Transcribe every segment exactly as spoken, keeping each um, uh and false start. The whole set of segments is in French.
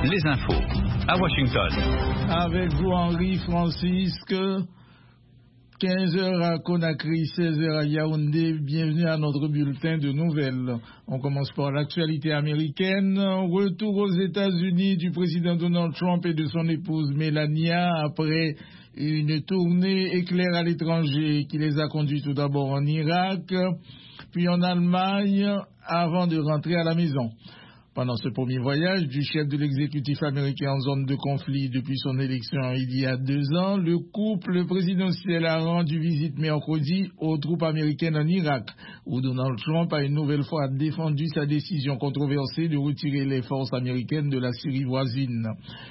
les infos à Washington. Avec vous, Henri Francisque, quinze heures à Conakry, seize heures à Yaoundé. Bienvenue à notre bulletin de nouvelles. On commence par l'actualité américaine. Retour aux États-Unis du président Donald Trump et de son épouse Melania après une tournée éclair à l'étranger qui les a conduits tout d'abord en Irak, puis en Allemagne, avant de rentrer à la maison. Pendant ce premier voyage du chef de l'exécutif américain en zone de conflit depuis son élection il y a deux ans, le couple présidentiel a rendu visite mercredi aux troupes américaines en Irak, où Donald Trump a une nouvelle fois défendu sa décision controversée de retirer les forces américaines de la Syrie voisine.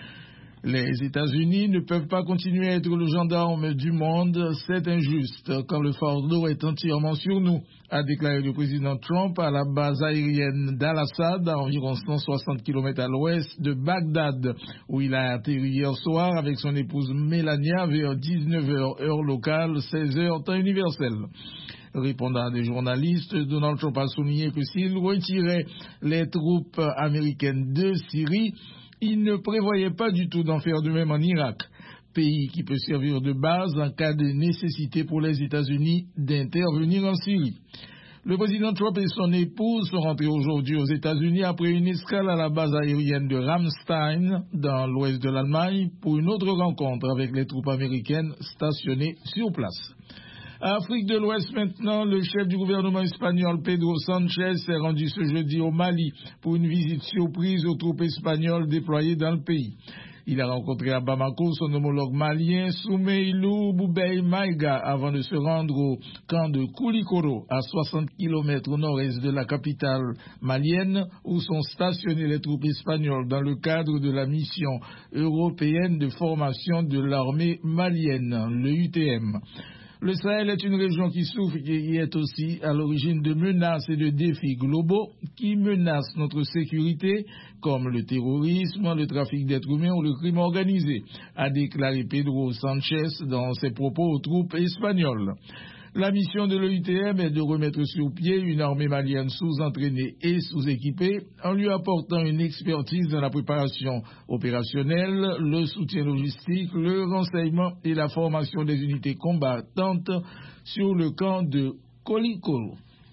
Les États-Unis ne peuvent pas continuer à être le gendarme du monde, c'est injuste quand le fardeau est entièrement sur nous, a déclaré le président Trump à la base aérienne d'Al-Assad, à environ cent soixante kilomètres à l'ouest de Bagdad, où il a atterri hier soir avec son épouse Melania vers dix-neuf heures heure locale, seize heures temps universel. Répondant à des journalistes, Donald Trump a souligné que s'il retirait les troupes américaines de Syrie, il ne prévoyait pas du tout d'en faire de même en Irak, pays qui peut servir de base en cas de nécessité pour les États-Unis d'intervenir en Syrie. Le président Trump et son épouse sont rentrés aujourd'hui aux États-Unis après une escale à la base aérienne de Ramstein, dans l'ouest de l'Allemagne, pour une autre rencontre avec les troupes américaines stationnées sur place. Afrique de l'Ouest maintenant, le chef du gouvernement espagnol Pedro Sanchez s'est rendu ce jeudi au Mali pour une visite surprise aux troupes espagnoles déployées dans le pays. Il a rencontré à Bamako son homologue malien Soumeilou Boubei Maïga avant de se rendre au camp de Koulikoro à soixante kilomètres au nord-est de la capitale malienne où sont stationnées les troupes espagnoles dans le cadre de la mission européenne de formation de l'armée malienne, le U T M. Le Sahel est une région qui souffre et qui est aussi à l'origine de menaces et de défis globaux qui menacent notre sécurité, comme le terrorisme, le trafic d'êtres humains ou le crime organisé, a déclaré Pedro Sanchez dans ses propos aux troupes espagnoles. La mission de l'E U T M est de remettre sur pied une armée malienne sous-entraînée et sous-équipée en lui apportant une expertise dans la préparation opérationnelle, le soutien logistique, le renseignement et la formation des unités combattantes sur le camp de Koulikoro.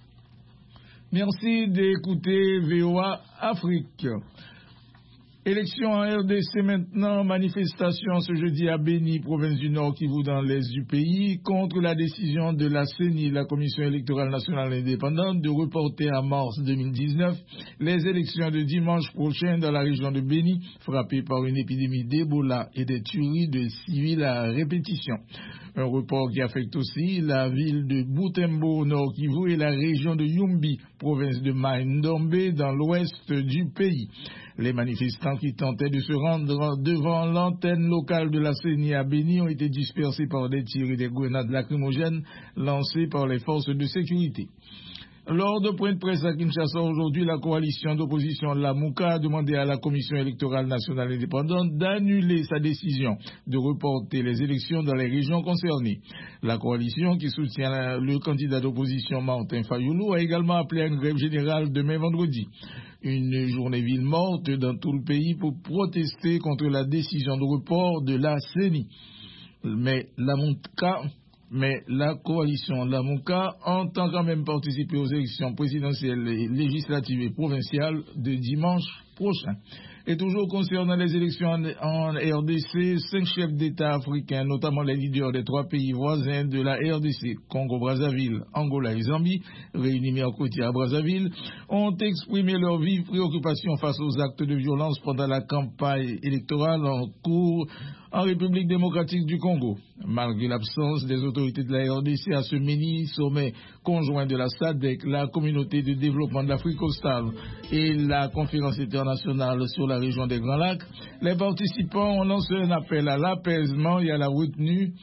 Merci d'écouter V O A Afrique. Élection en R D C maintenant, manifestation ce jeudi à Béni, province du Nord Kivu dans l'est du pays, contre la décision de la C E N I, la Commission électorale nationale indépendante, de reporter à mars deux mille dix-neuf les élections de dimanche prochain dans la région de Béni, frappée par une épidémie d'Ebola et des tueries de civils à répétition. Un report qui affecte aussi la ville de Butembo au Nord Kivu et la région de Yumbi, province de Mai-Ndombe dans l'ouest du pays. Les manifestants qui tentaient de se rendre devant l'antenne locale de la C E N I à Béni ont été dispersés par des tirs et des grenades lacrymogènes lancés par les forces de sécurité. Lors de point de presse à Kinshasa aujourd'hui, la coalition d'opposition Lamouka a demandé à la Commission électorale nationale indépendante d'annuler sa décision de reporter les élections dans les régions concernées. La coalition, qui soutient le candidat d'opposition Martin Fayoulou, a également appelé à une grève générale demain vendredi. Une journée ville morte dans tout le pays pour protester contre la décision de report de la C E N I. Mais Lamouka... Mais la coalition Lamouka entend quand même participer aux élections présidentielles, législatives et provinciales de dimanche prochain. Et toujours concernant les élections en, en R D C, cinq chefs d'État africains, notamment les leaders des trois pays voisins de la R D C, Congo-Brazzaville, Angola et Zambie, réunis mercredi à Brazzaville, ont exprimé leur vive préoccupation face aux actes de violence pendant la campagne électorale en cours en République démocratique du Congo. Malgré l'absence des autorités de la R D C à ce mini-sommet conjoint de la S A D C, la communauté de développement de l'Afrique australe et la conférence internationale sur la région des Grands Lacs, les participants ont lancé un appel à l'apaisement et à la retenue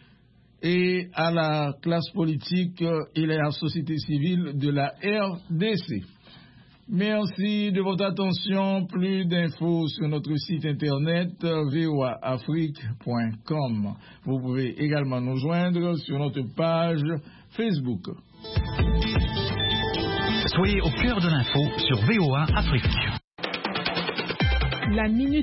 et à la classe politique et à la société civile de la R D C. Merci de votre attention. Plus d'infos sur notre site internet v o a afrique point com. Vous pouvez également nous joindre sur notre page Facebook. Soyez au cœur de l'info sur V O A Afrique. La minute